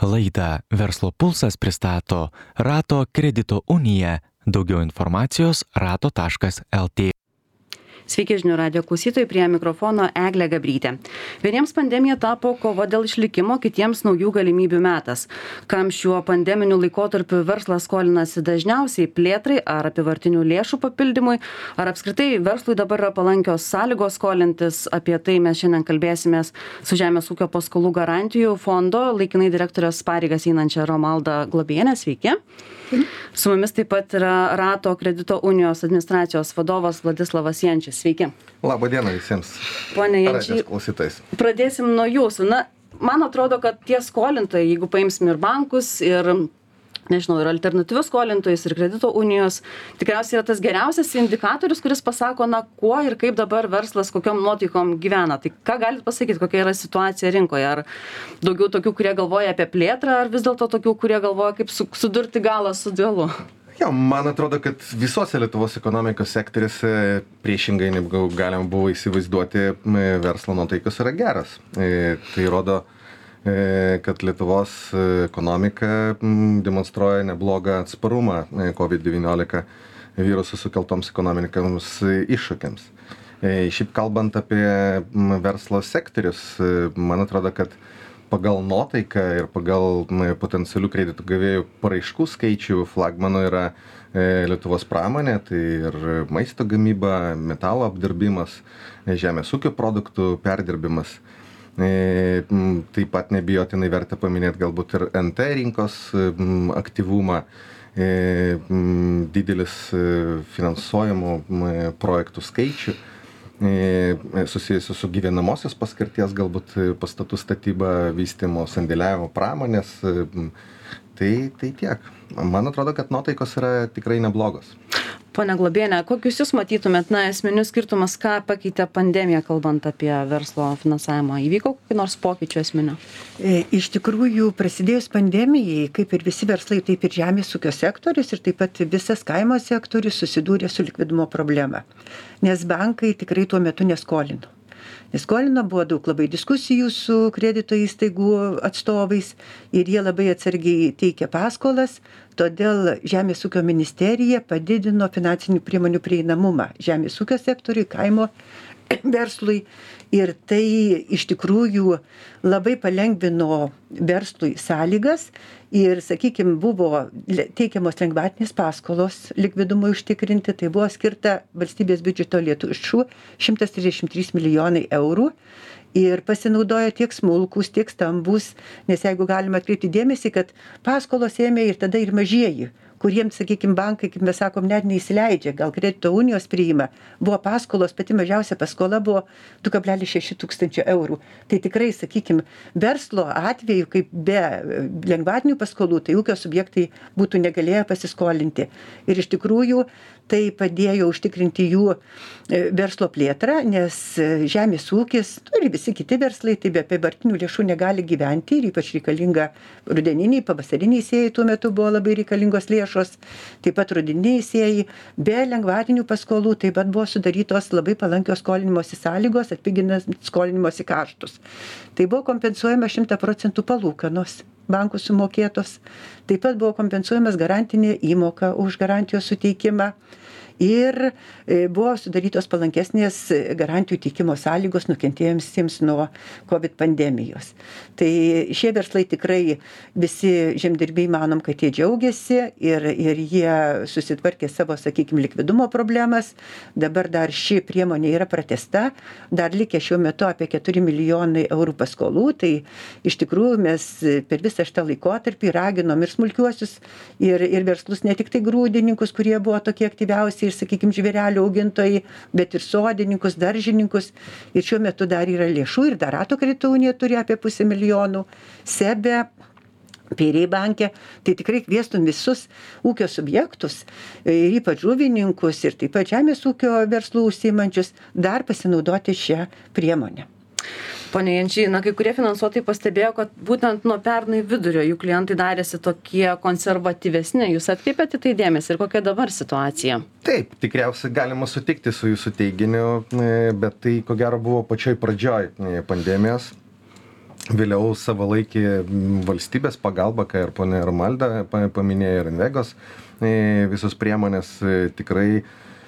Laidą Verslo pulsas pristato Rato kredito unija. Daugiau informacijos rato.lt. Sveiki žinių radijo klausytojai, prie mikrofono Eglė Gabrytė. Vieniems pandemija tapo kova dėl išlikimo, kitiems naujų galimybių metas. Kam šiuo pandeminiu laikotarpiu verslas skolinasi dažniausiai plėtrai ar apyvartinių lėšų papildymui, ar apskritai verslui dabar yra palankios sąlygos skolintis, apie tai mes šiandien kalbėsimės su Žemės ūkio paskolų garantijų fondo laikinai direktorės pareigas einančia Romalda Globienė. Sveiki. Su mumis taip pat yra Rato kredito unijos administracijos vadovas Vladislavas Jančis. Sveiki. Labą dieną visiems. Pone Jančiai, pradėsim nuo jūsų. Man atrodo, kad tie skolintojai, jeigu paimsim ir bankus, ir ir alternatyvius skolintojus, ir kredito unijos, tikriausiai yra tas geriausias indikatorius, kuris pasako, kuo ir kaip dabar verslas, kokiom nuotaikom gyvena. Tai ką galit pasakyti, kokia yra situacija rinkoje? Ar daugiau tokių, kurie galvoja apie plėtrą, ar vis dėlto tokių, kurie galvoja, kaip sudurti galą su galu? Man atrodo, kad visose Lietuvos ekonomikos sektoriuose priešingai negu galima buvo įsivaizduoti, verslo nuotaikos yra geras. Tai rodo, kad Lietuvos ekonomika demonstruoja neblogą atsparumą COVID-19 virusų sukeltoms ekonomikams iššūkiams. Šiaip kalbant apie verslo sektorius, man atrodo, kad pagal nuotaiką ir pagal potencialių kreditų gavėjų paraiškų skaičių flagmanų yra Lietuvos pramonė, tai ir maisto gamyba, metalo apdirbimas, žemės ūkio produktų perdirbimas. Taip pat nebijotinai verta paminėti galbūt ir NT rinkos aktyvumą, didelis finansuojamų projektų skaičių, susijusių su gyvenamosios paskirties, galbūt pastatų statyba, vystymo, sandėliavimo pramonės. Tai tiek. Man atrodo, kad nuotaikos yra tikrai neblogos. Pone Globienė, kokius jūs matytumėt esminius skirtumas, ką pakeitė pandemija, kalbant apie verslo finansavimą? Įvyko kokį nors pokyčių esminio? Iš tikrųjų, prasidėjus pandemijai, kaip ir visi verslai, taip ir žemės ūkio sektorius ir taip pat visas kaimo sektorius susidūrė su likvidumo problema. Nes bankai tikrai tuo metu neskolino. Neskolino, buvo daug labai diskusijų su kredito įstaigų atstovais ir jie labai atsargiai teikė paskolas, todėl Žemės ūkio ministerija padidino finansinių priemonių prieinamumą žemės ūkio sektoriui, kaimo verslui ir tai iš tikrųjų labai palengvino verslui sąlygas ir, sakykime, buvo teikiamos lengvatinės paskolos likvidumui užtikrinti, tai buvo skirta valstybės biudžeto lėšų 133 milijonai eurų ir pasinaudojo tiek smulkus, tiek stambus, nes jeigu galima atkreipti dėmesį, kad paskolos ėmė ir tada ir mažieji, kuriems, sakykime, bankai, kaip mes sakom, net neįsileidžia, gal kredito unijos priima, buvo paskolos, pati mažiausia paskola buvo 2,6 tūkstančio eurų. Tai tikrai, sakykime, verslo atveju, kaip be lengvatinių paskolų, tai ūkio subjektai būtų negalėję pasiskolinti. Ir iš tikrųjų tai padėjo užtikrinti jų verslo plėtrą, nes žemės ūkis ir visi kiti verslai, tai be apyvartinių lėšų negali gyventi ir ypač reikalinga rudeniniai, pavasariniai sėjai tuo metu buvo labai reikalingos lėšos, taip pat rudeniniai sėjai, be lengvatinių paskolų taip pat buvo sudarytos labai palankios skolinimosi sąlygos, atpiginant skolinimosi kaštus. Tai buvo kompensuojama 100% palūkanos bankų sumokėtos, taip pat buvo kompensuojamas garantinė įmoka už garantijos suteikimą ir buvo sudarytos palankesnės garantijų teikimo sąlygos nukentėjusiems nuo COVID pandemijos. Tai šie verslai tikrai visi žemdirbiai manom, kad jie džiaugiasi ir jie susitvarkė savo, sakykime, likvidumo problemas. Dabar dar ši priemonė yra pratęsta, dar likę šiuo metu apie 4 milijonai eurų paskolų. Tai iš tikrųjų mes per visą šitą laikotarpį raginom ir smulkiuosius, ir verslus, ne tik tai grūdininkus, kurie buvo tokie aktyviausi, ir, sakykime, žvėrelių augintojai, bet ir sodininkus, daržininkus. Ir šiuo metu dar yra lėšų ir dar Rato kredito unija turi apie 500 milijonų, SEBE, Piriai banke. Tai tikrai kviestum visus ūkio subjektus, ir ypač žuvininkus, ir taip pat žemės ūkio verslų užsiimančius, dar pasinaudoti šią priemonę. Pone Jančiai, kai kurie finansuotojai pastebėjo, kad būtent nuo pernai vidurio jų klientai darėsi tokie konservatyvesni. Jūs atkreipėte tai dėmesį ir kokia dabar situacija? Taip, tikriausiai galima sutikti su jūsų teiginiu, bet tai ko gero buvo pačioj pradžioj pandemijos. vėliau savalaikį valstybės pagalba, ką ir ponė Romalda paminėjo, ir Invegos visos priemonės tikrai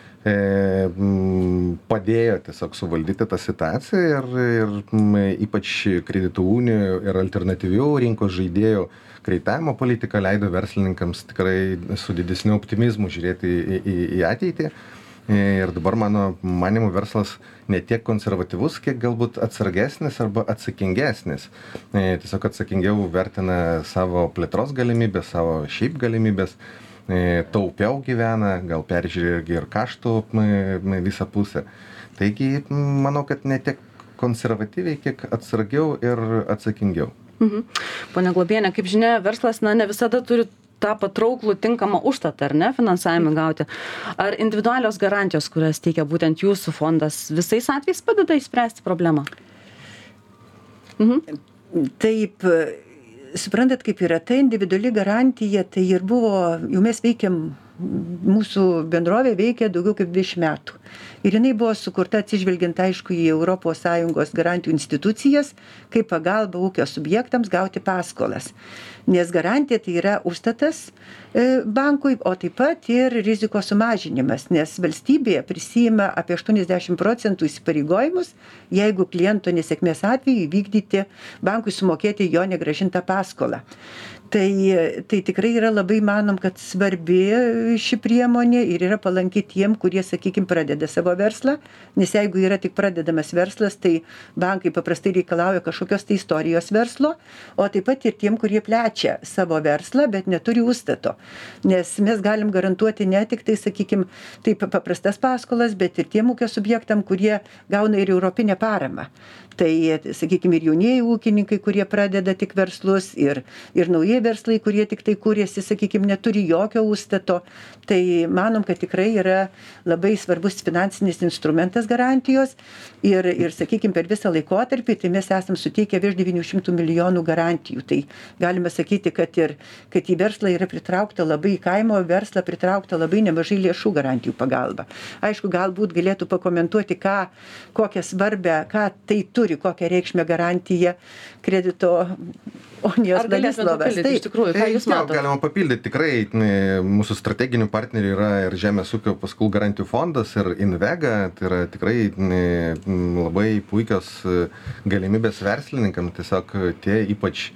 padėjo tiesiog suvaldyti tą situaciją ir ypač kreditų unijų ir alternatyvių rinkos žaidėjų kreditavimo politika leido verslininkams tikrai su didesniu optimizmu žiūrėti į ateitį. Ir dabar mano manimu verslas ne tiek konservatyvus, kiek galbūt atsargesnis arba atsakingesnis. Tiesiog atsakingiau vertina savo plėtros galimybės, savo šiaip galimybės, taupiau gyvena, gal peržiūrė ir kaštų visą pusę. Taigi, manau, kad ne tiek konservatyviai, kiek atsargiau ir atsakingiau. Pone Globiene, kaip žinia, verslas ne visada turi tą patrauklų tinkamą užstatą, ar ne, finansavimą gauti. Ar individualios garantijos, kurias teikia būtent jūsų fondas, visais atvejais padeda išspręsti problemą? Taip, suprantat, kaip yra ta individuali garantija, tai ir buvo, jau mes veikiam, mūsų bendrovė veikia daugiau kaip 20 metų. Ir jinai buvo sukurta atsižvelgiant, aišku, į ES garantijų institucijas, kaip pagalba ūkio subjektams gauti paskolas. Nes garantija tai yra užstatas bankui, o taip pat ir rizikos sumažinimas, nes valstybė prisima apie 80% įsipareigojimus, jeigu kliento nesėkmės atveju įvykdyti bankui sumokėti jo negrąžintą paskolą. Tai tikrai yra labai, manom, kad svarbi ši priemonė ir yra palanki tiem, kurie, sakykime, pradeda savo verslą, nes jeigu yra tik pradedamas verslas, tai bankai paprastai reikalauja kažkokios tai istorijos verslo, o taip pat ir tiem, kurie plečia savo verslą, bet neturi užstato. Nes mes galim garantuoti ne tik tai, sakykime, taip paprastas paskolas, bet ir tiem ūkio subjektam, kurie gauna ir europinę paramą. Tai, sakykime, ir jaunieji ūkininkai, kurie pradeda tik verslus, ir naujai verslai, kurie tik tai kūrėsi, sakykime, neturi jokio užstato. Tai manom, kad tikrai yra labai svarbus finansinis instrumentas garantijos ir sakykime, per visą laikotarpį, tai mes esam suteikę virš 900 milijonų garantijų. Tai galime sakyti, kad į verslą yra pritraukta labai, į kaimo verslą pritraukta labai nemažai lėšų garantijų pagalba. Aišku, galbūt galėtų pakomentuoti, kokią svarbę, ką tai turi, kokią reikšmę garantija kredito unijos Vladislovas. Tai iš tikrųjų, ką jūs matote? Galima papildyti. Tikrai mūsų strateginių partnerių yra ir Žemės ūkio paskolų garantijų fondas, ir Invega. Tai yra tikrai labai puikios galimybės verslininkams. Tiesiog tie ypač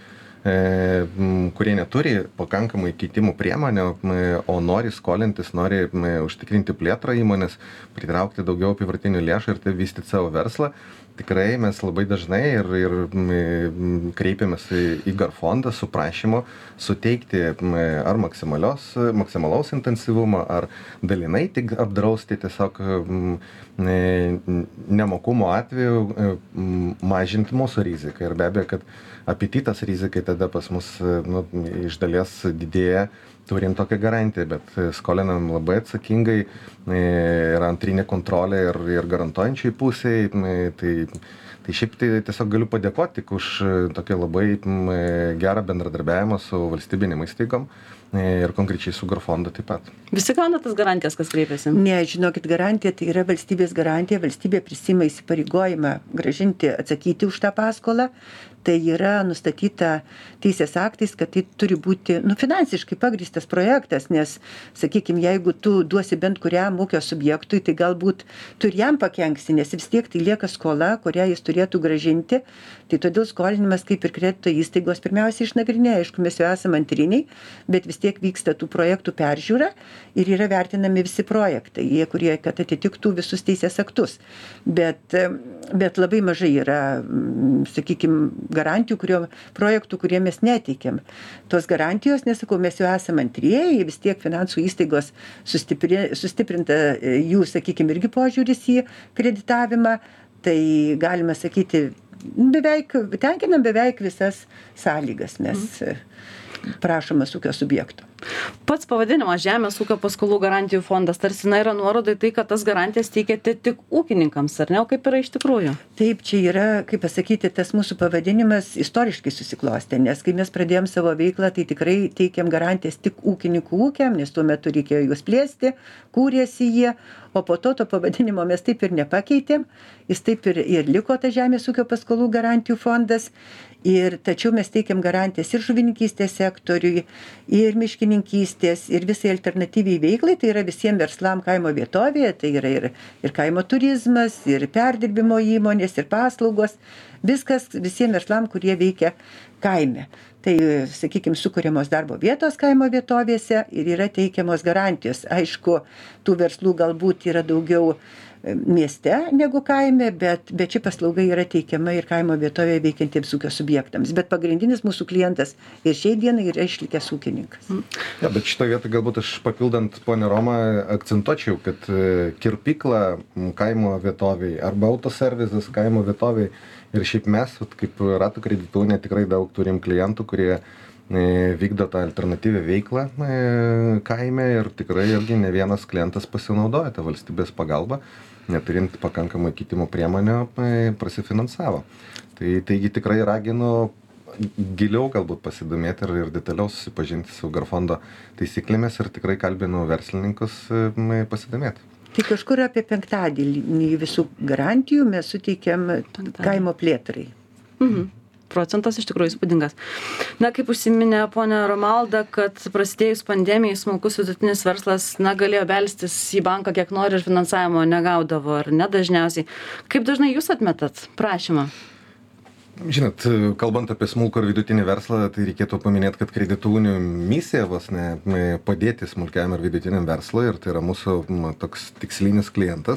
kurie neturi pakankamai keitimų priemonių, o nori skolintis, nori užtikrinti plėtrą įmonės, pritraukti daugiau apyvartinių lėšų ir tai vystyti savo verslą. Tikrai mes labai dažnai ir kreipiamės į Garfondą su prašymu suteikti ar maksimalaus intensyvumo, ar dalinai tik apdrausti tiesiog nemokumo atveju mažinti mūsų riziką. Ir be abejo, kad apetitas rizikai tada pas mus iš dalies didėja, turim tokią garantiją, bet skolinam labai atsakingai, yra antrinė kontrolė ir garantuojančiai pusiai, tai šiaip tai tiesiog galiu padėkoti tik už tokį labai gerą bendradarbiavimą su valstybinėm įstaigom ir konkrečiai su Garfondu taip pat. Visi gauna tas garantijas, kas kreipiasi? Ne, žinokit, garantija tai yra valstybės garantija, valstybė prisima įsipareigojimą grąžinti, atsakyti už tą paskolą. Tai yra nustatyta teisės aktais, kad tai turi būti finansiškai pagrįstas projektas, nes, sakykime, jeigu tu duosi bent kuriam ūkio subjektui, tai galbūt tu ir jam pakenksi, nes vis tiek tai lieka skola, kurią jis turėtų grąžinti. Tai todėl skolinimas kaip ir kredito įstaigos pirmiausia išnagrinėja, aišku, mes jau esame antriniai, bet vis tiek vyksta tų projektų peržiūra ir yra vertinami visi projektai, kurie kad atitiktų visus teisės aktus. Bet labai mažai yra, sakykime, garantijų, projektų, kurie mes neteikiam. Tos garantijos, nesakau, mes jau esame antrieji, vis tiek finansų įstaigos sustiprinta jų, sakykime, irgi požiūris į kreditavimą, tai galime sakyti, tenkinam beveik visas sąlygas mes prašomas ūkio subjektų. Pats pavadinimas Žemės ūkio paskolų garantijų fondas tarsi yra nuoroda į tai, kad tas garantijas teikiate tik ūkininkams, ar ne? O kaip yra iš tikrųjų? Taip, čia yra, kaip pasakyti, tas mūsų pavadinimas istoriškai susiklostė, nes kai mes pradėjom savo veiklą, tai tikrai teikiam garantijas tik ūkininkų ūkiam, nes tuo metu reikėjo juos plėsti, kūrėsi jie, o po to pavadinimo mes taip ir nepakeitėm, jis taip ir liko tas Žemės ūkio paskolų garantijų fondas. Ir tačiau mes teikiam garantijas ir žuvininkystės sektoriui, ir miškininkystės, ir visai alternatyviai veiklai, tai yra visiems verslam kaimo vietovėje, tai yra ir kaimo turizmas, ir perdirbimo įmonės, ir paslaugos, viskas visiems verslam, kurie veikia kaime. Tai, sakykime, sukūriamos darbo vietos kaimo vietovėse ir yra teikiamos garantijos. Aišku, tų verslų galbūt yra daugiau mieste negu kaime, bet ši paslauga yra teikiama ir kaimo vietovėje veikiantiems ūkio subjektams. Bet pagrindinis mūsų klientas ir šiai dienai yra išlikęs ūkininkas. Ja, bet šitoje vietoje galbūt aš papildant ponę Romą akcentuočiau, kad kirpykla kaimo vietovėje arba autoservisas kaimo vietovėje ir šiaip mes, kaip Rato kredito unija, tikrai daug turim klientų, kurie vykdo tą alternatyvę veiklą kaime ir tikrai irgi ne vienas klientas pasinaudoja tą valstybės pagalbą, neturint pakankamai keitimo priemonių, prasifinansavo. Taigi tikrai raginu giliau galbūt pasidomėti ir detaliau susipažinti su Garfondo taisyklėmis ir tikrai kalbinu verslininkus pasidomėti. Tai kažkur apie 1/5 visų garantijų mes suteikiam kaimo plėtrai. Procentas iš tikrųjų įspūdingas. Na, kaip užsiminė ponia Romalda, kad prasidėjus pandemijai smulkus vidutinis verslas, galėjo belstis į banką kiek nori ir finansavimo negaudavo, ar ne dažniausiai. Kaip dažnai jūs atmetat prašymą? Žinot, kalbant apie smulkų ir vidutinį verslą, tai reikėtų paminėti, kad kredito unijų misija vos ne padėti smulkiam ir vidutiniam verslui ir tai yra mūsų toks tikslinis klientas.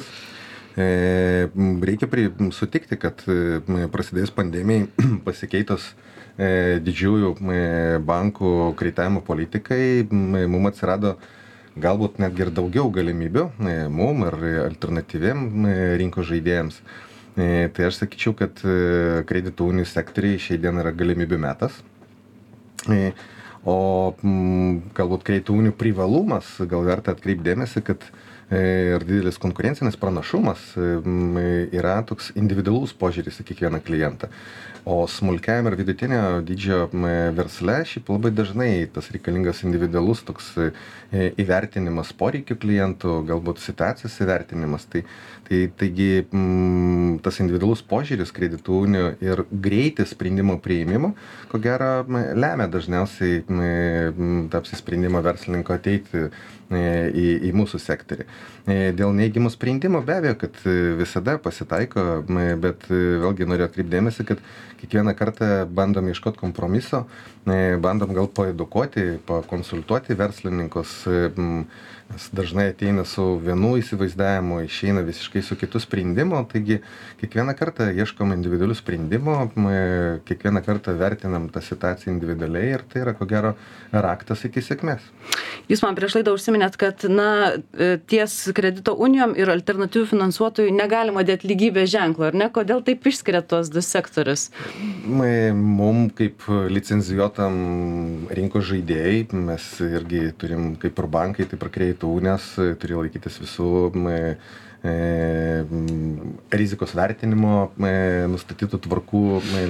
Reikia sutikti, kad prasidėjus pandemijai pasikeitus didžiųjų bankų kreditavimo politikai, mums atsirado galbūt netgi ir daugiau galimybių mums ir alternatyviem rinkos žaidėjams. Tai aš sakyčiau, kad kredito unijų sektoriai šiai dienai yra galimybių metas. O galbūt kredito unijų privalumas, gal verta atkreipdėmėsi, kad ir didelis konkurencinis pranašumas yra toks individualus požiūris į kiekvieną klientą. O smulkiajam ir vidutinio dydžio versle šiaip labai dažnai tas reikalingas individualus toks įvertinimas poreikių klientų, galbūt situacijos įvertinimas. Taigi tas individualus požiūris kreditų unijų ir greitis sprendimo priėmimo, ko gero, lemia dažniausiai tą apsisprendimą verslininko ateiti į mūsų sektorį. Dėl neigiamų sprendimų be abejo, kad visada pasitaiko, bet vėlgi noriu atkreipdėmėsi, kad kiekvieną kartą bandom ieškoti kompromiso, bandom gal paedukuoti, pakonsultuoti verslininkus, dažnai ateina su vienu įsivaizdavimu, išeina visiškai su kitu sprendimu, taigi kiekvieną kartą ieškom individualių sprendimų, kiekvieną kartą vertinam tą situaciją individualiai ir tai yra ko gero raktas iki sėkmės. Jūs man prieš laidą užsiminėt, kad ties kredito unijom ir alternatyvių finansuotojų negalima dėti lygybės ženklo, ar ne? Kodėl taip išskiriat tuos du sektorius? Mums kaip licencijuotam rinkos žaidėjai, mes irgi turim kaip ir bankai, taip ir kredito unijos, turi laikytis visų rizikos vertinimo nustatytų tvarkų.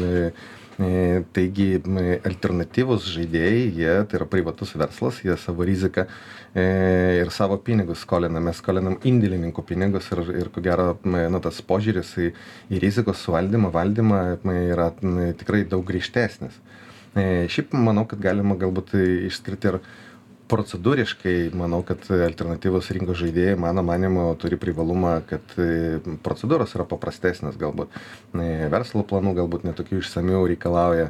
Taigi alternatyvus žaidėjai, jie tai yra privatus verslas, jie savo riziką ir savo pinigus skolina. Mes skolinam indėlininkų pinigus ir ko gero tas požiūris į rizikos suvaldymą, valdymą yra tikrai daug griežtesnis. Šiaip manau, kad galima galbūt išskirti ir procedūriškai, manau, kad alternatyvos rinkos žaidėjai, mano manimo, turi privalumą, kad procedūros yra paprastesnės galbūt. Verslo planų galbūt netokių išsamių reikalauja.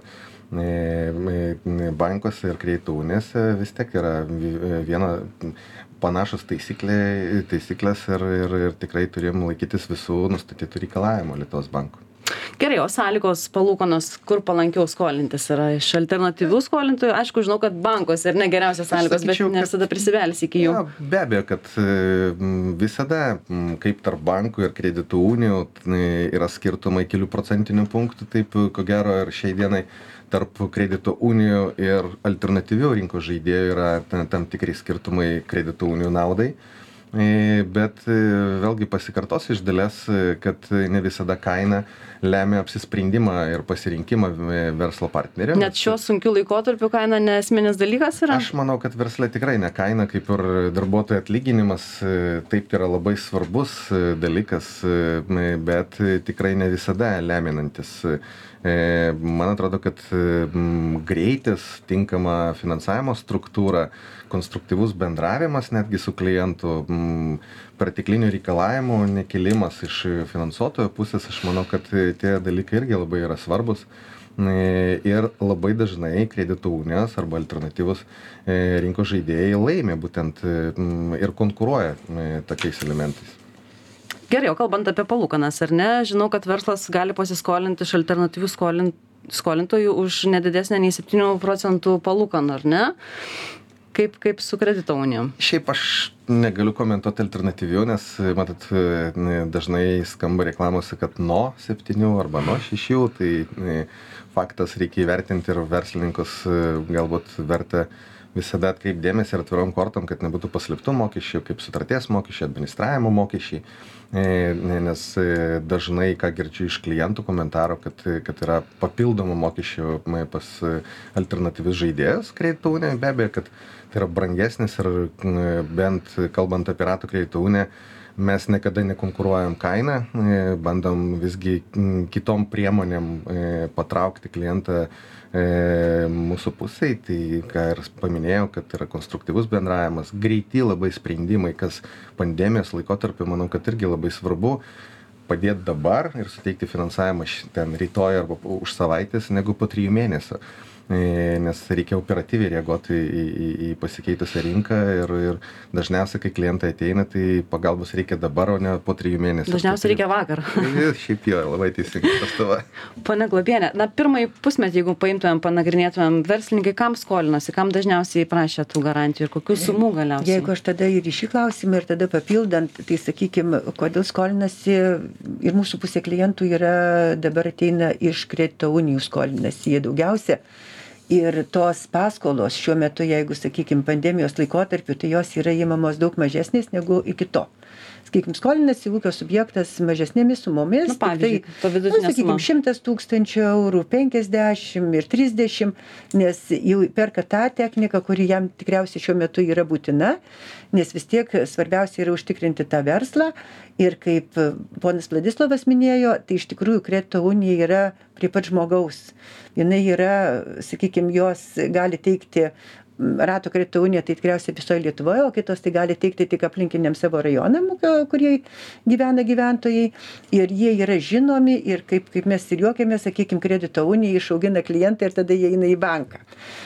Bankuose ir kredito unijose vis tiek yra viena panašus taisyklės ir tikrai turim laikytis visų nustatytų reikalavimų Lietuvos bankų. Gerai, o sąlygos palūkanos, kur palankiau skolintis yra iš alternatyvių skolintojų? Aišku, žinau, kad bankuose ir ne geriausios sąlygos, bet ne visada prisibėlis iki jų. Be abejo, kad visada, kaip tarp bankų ir kreditų unijų, yra skirtumai kelių procentinių punktų, taip ko gero ir šiai dienai tarp kredito unijų ir alternatyvių rinkos žaidėjų yra tam tikri skirtumai kredito unijų naudai. Bet vėlgi pasikartosiu iš dalies, kad ne visada kaina lemia apsisprendimą ir pasirinkimą verslo partnerio. Net šiuo sunkiu laikotarpiu kaina nesminis dalykas yra? Aš manau, kad versle tikrai ne kaina, kaip ir darbuotojų atlyginimas, taip yra labai svarbus dalykas, bet tikrai ne visada leminantis. Man atrodo, kad greitis, tinkama finansavimo struktūra, konstruktyvus bendravimas netgi su klientu, perteklinių reikalavimų nekelimas iš finansuotojo pusės, aš manau, kad tie dalykai irgi labai yra svarbus. Ir labai dažnai kredito unijos arba alternatyvus rinkos žaidėjai laimė būtent ir konkuruoja tokiais elementais. Gerai, o kalbant apie palūkanas, ar ne? Žinau, kad verslas gali pasiskolinti iš alternatyvių skolintojų už nedidesnę nei 7% palūkanų, ar ne? Kaip su kredito unijom? Šiaip aš negaliu komentuoti alternatyvių, nes, matot, dažnai skamba reklamose, kad nuo 7 arba nuo 6, tai faktas reikia įvertinti ir verslininkus galbūt verta visada atkreipdėmėsi ir atvirom kortom, kad nebūtų paslėptų mokesčių, kaip sutarties mokesčiai, administravimo mokesčiai, nes dažnai, ką girdžiu iš klientų komentaro, kad yra papildomų mokesčių pas alternatyvius žaidėjus kredito unijoje, be abejo, kad tai yra brangesnis ir bent kalbant apie Rato kredito uniją, mes niekada nekonkuruojam kainą, bandom visgi kitom priemonėm patraukti klientą mūsų pusėj, tai ką ir paminėjau, kad yra konstruktyvus bendravimas, greiti labai sprendimai, kas pandemijos laikotarpiu, manau, kad irgi labai svarbu padėti dabar ir suteikti finansavimą ten rytoj arba už savaitės, negu po 3 mėnesių. Nes reikia operatyviai reaguoti į pasikeitusią rinką ir dažniausiai, kai klientai ateina, tai pagalbos reikia dabar, o ne po 3 mėnesių. Dažniausiai reikia vakar. Šiaip jo, labai teisingai pastava. Pone Globienė, pirmąjį pusmetį, jeigu paimtumėm, panagrinėtumėm, verslininkai kam skolinosi, kam dažniausiai prašė tų garantijų ir kokių sumų galiausiai? Jeigu aš tada ir į šį klausimą ir tada papildant, tai sakykime, kodėl skolinasi ir mūsų pusė klientų yra dabar ateina iš kredito unijų skolinasi, jie daugiausia. Ir tos paskolos šiuo metu, jeigu, sakykime, pandemijos laikotarpiu, tai jos yra įmamos daug mažesnės negu iki to. Sakykime, skolinasi ūkio subjektas mažesnėmis sumomis, pavyzdžiui, to vidutinė suma. Sakykime, 100 000 eurų, 50 ir 30, nes jau perka tą techniką, kuri jam tikriausiai šiuo metu yra būtina, nes vis tiek svarbiausia yra užtikrinti tą verslą. Ir kaip ponas Vladislavas minėjo, tai iš tikrųjų kredito unija yra prie pat žmogaus. Jinai yra, sakykime, jos gali teikti Rato kredito unija, tai tikriausiai visoje Lietuvoje, o kitos tai gali teikti tik aplinkiniam savo rajonam, kurie gyvena gyventojai. Ir jie yra žinomi ir kaip mes ir juokiamės, sakykime, kredito unija išaugina klientą ir tada jie eina į banką.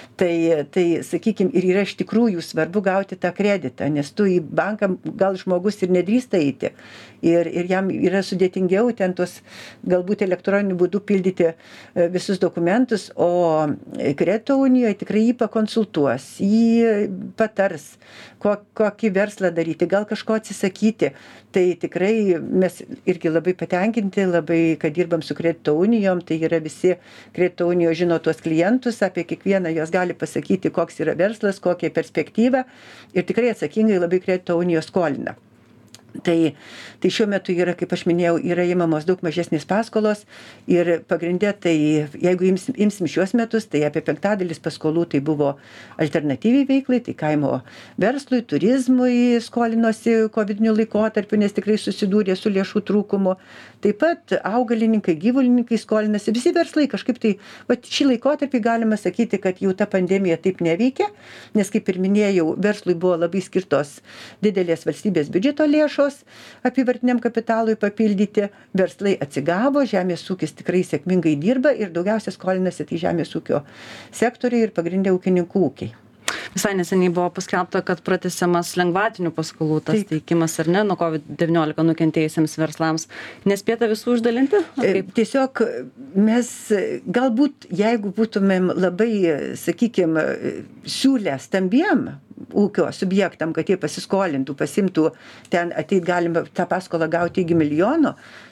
Tai sakykime, ir yra iš tikrųjų svarbu gauti tą kreditą, nes tu į banką gal žmogus ir nedrįsta eiti. Ir jam yra sudėtingiau ten tuos galbūt elektroniniu būdu pildyti visus dokumentus, o kredito unijoje tikrai jį pakonsultuos, jį patars, kokį verslą daryti, gal kažko atsisakyti. Tai tikrai mes irgi labai patenkinti, labai, kad dirbam su kredito unijom, tai yra visi kredito unijos žino tuos klientus, apie kiekvieną jos gali pasakyti, koks yra verslas, kokia perspektyva ir tikrai atsakingai labai kredito unijos skolina. Tai šiuo metu yra, kaip aš minėjau, yra įmamos daug mažesnės paskolos ir pagrindė, tai jeigu imsim šiuos metus, tai apie 5% paskolų tai buvo alternatyviai veiklai, tai kaimo verslui, turizmui skolinosi kovidiniu laikotarpiu, nes tikrai susidūrė su lėšų trūkumu. Taip pat augalininkai, gyvulininkai skolinasi, visi verslai kažkaip tai, šį laikotarpį galima sakyti, kad jau ta pandemija taip neveikia, nes kaip ir minėjau, verslui buvo labai skirtos didelės valstybės biudžeto lėšos apyvartiniam kapitalui papildyti, verslai atsigavo, žemės ūkis tikrai sėkmingai dirba ir daugiausia skolinasi tai žemės ūkio sektoriai ir pagrindė ūkininkų ūkiai. Visai neseniai buvo paskelbta, kad pratęsiamas lengvatinių paskolų tas teikimas, ar ne, nuo COVID-19 nukentėjusiems verslams. Nespėta visų uždalinti? Tiesiog mes galbūt, jeigu būtumėm labai, sakykime, siūlę stambiem ūkio subjektam, kad jie pasiskolintų, pasimtų, ten ateit galima tą paskolą gauti iki 1 milijono,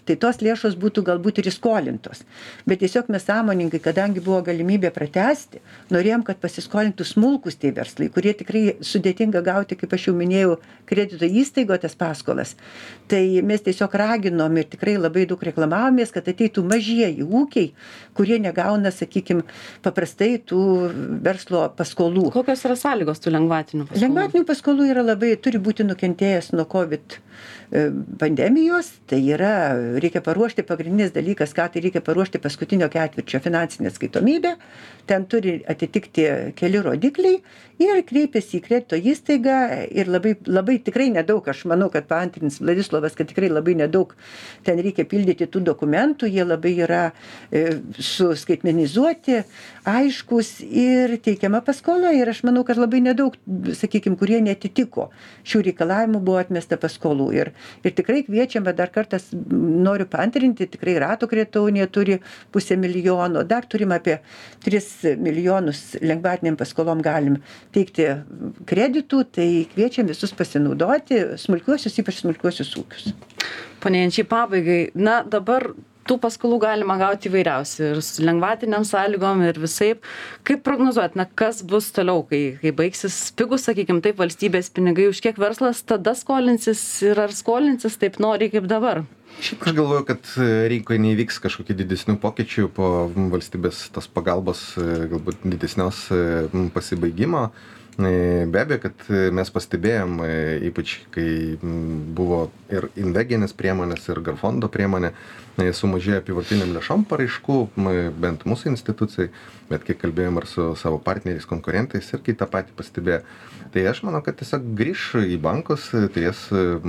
tai tos lėšos būtų galbūt ir įskolintos. Bet tiesiog mes sąmoningai, kadangi buvo galimybė pratęsti, norėjom, kad pasiskolintų smulkus tie verslai, kurie tikrai sudėtinga gauti, kaip aš jau minėjau, kredito įstaigo tas paskolas. Tai mes tiesiog raginom ir tikrai labai daug reklamavomės, kad ateitų mažieji ūkiai, kurie negauna, sakykime, paprastai tų verslo paskolų. Kokios yra sąlygos tų lengvatinių paskolų? Lengvatinių paskolų yra labai, turi būti nukentėjęs nuo COVID pandemijos, tai yra, reikia paruošti pagrindinis dalykas, ką tai reikia paruošti paskutinio ketvirčio finansinę atskaitomybę, ten turi atitikti keli rodikliai ir kreipiasi į kredito įstaigą ir labai tikrai nedaug, aš manau, kad paantrins Vladislovas, kad tikrai labai nedaug ten reikia pildyti tų dokumentų, jie labai yra suskaitmenizuoti, aiškus ir teikiama paskola ir aš manau, kad labai nedaug, sakykime, kurie netitiko šių reikalavimų buvo atmesta paskolų ir tikrai kviečiame dar kartas, noriu paantrinti, tikrai Rato kredito unija turi 500 000, dar turim apie 3 milijonus lengvatiniam paskolom galim teikti kreditų, tai kviečiam visus pasinaudoti, smulkiuosius, ypač smulkiuosius ūkius. Pone Jančiai, pabaigai, na dabar tų paskolų galima gauti įvairiausių ir su lengvatiniam sąlygom ir visaip. Kaip prognozuojat, na kas bus toliau, kai baigsis pigus, sakykime, taip valstybės pinigai, už kiek verslas tada skolinsis ir ar skolinsis taip noriai kaip dabar? Šiaip aš galvoju, kad rinkoje neįvyks kažkokių didesnių pokyčių po valstybės tos pagalbos galbūt didesnios pasibaigimo. Be abejo, kad mes pastebėjom, ypač kai buvo ir inveginės priemonės, ir Garfondo priemonė, sumažėjo apyvartiniam lėšom paraiškų, bent mūsų institucijai, bet kai kalbėjom ir su savo partneriais, konkurentais, irgi tą patį pastebėjo. Tai aš manau, kad tiesiog grįš į bankus, turės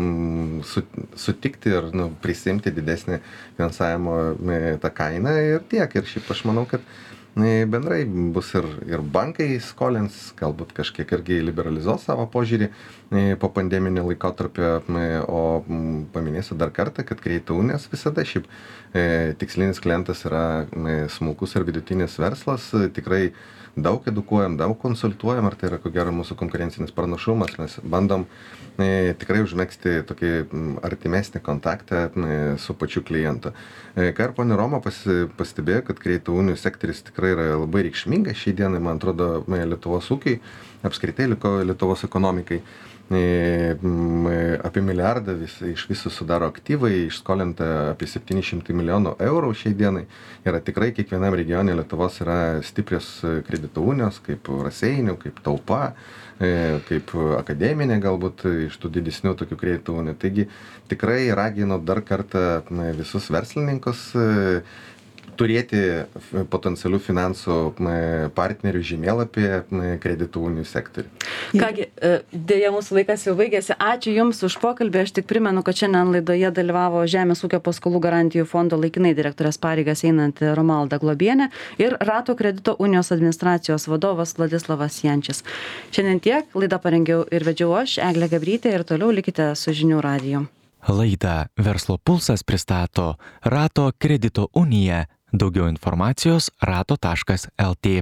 sutikti ir prisimti didesnį finansavimo tą kainą ir tiek. Ir šiaip aš manau, kad bendrai bus ir bankai skolins, galbūt kažkiek irgi liberalizuos savo požiūrį po pandeminio laikotarpio, o paminėsiu dar kartą, kad kredito unijos visada šiaip tikslinis klientas yra smulkus ir vidutinis verslas, tikrai daug edukuojam, daug konsultuojam, ar tai yra ko gero mūsų konkurencinis pranašumas, mes bandom tikrai užmegzti tokį artimesnį kontaktą su pačiu klientu. Ką ir ponė Roma pastebėjo, kad kredito unijų sektorius tikrai yra labai reikšmingas šiai dienai, man atrodo, Lietuvos ūkiai, apskritai Lietuvos ekonomikai. Apie milijardą iš viso sudaro aktyvai, išskolinta apie 700 milijonų eurų šiai dienai. Ir tikrai kiekvienam regione Lietuvos yra stiprios kredito unijos, kaip Raseinių, kaip Taupa, kaip akademinė galbūt iš tų didesnių tokių kredito unijų. Taigi tikrai raginu dar kartą visus verslininkus turėti potencialių finansų partnerių žemėlapyje kreditų unijų sektorių. Kągi, dėja mūsų laikas jau baigėsi. Ačiū Jums už pokalbį. Aš tik primenu, kad šiandien laidoje dalyvavo Žemės ūkio paskolų garantijų fondo laikinai direktorės pareigas einanti Romalda Globienė ir Rato kredito unijos administracijos vadovas Vladislavas Jančis. Šiandien tiek. Laidą parengiau ir vedžiau aš, Eglė Gabrytė, ir toliau likite su Žinių radiju. Laidą Verslo pulsas pristato Rato kredito unija. Daugiau informacijos rato.lt.